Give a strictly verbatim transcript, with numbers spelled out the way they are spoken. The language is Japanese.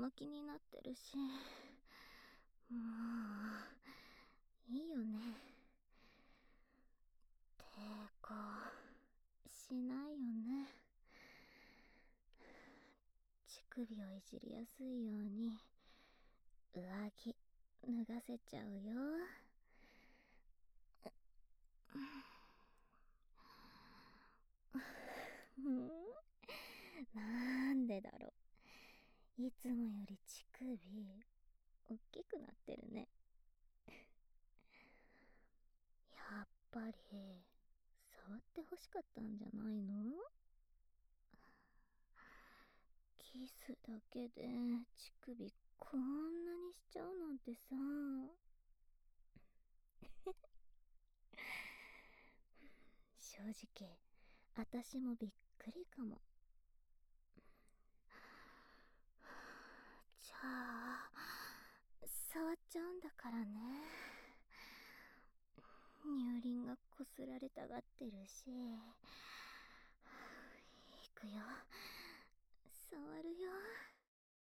も気になってるし、もういいよね。抵抗しないよね。乳首をいじりやすいように上着脱がせちゃうよ。なんでだろう、いつもより乳首おっきくなってるね。やっぱり触ってほしかったんじゃないの？キスだけで乳首こんなにしちゃうなんてさ。正直私もびっくりかも。じゃあ触っちゃうんだからね。乳輪がこすられたがってるし。いくよ、触るよ。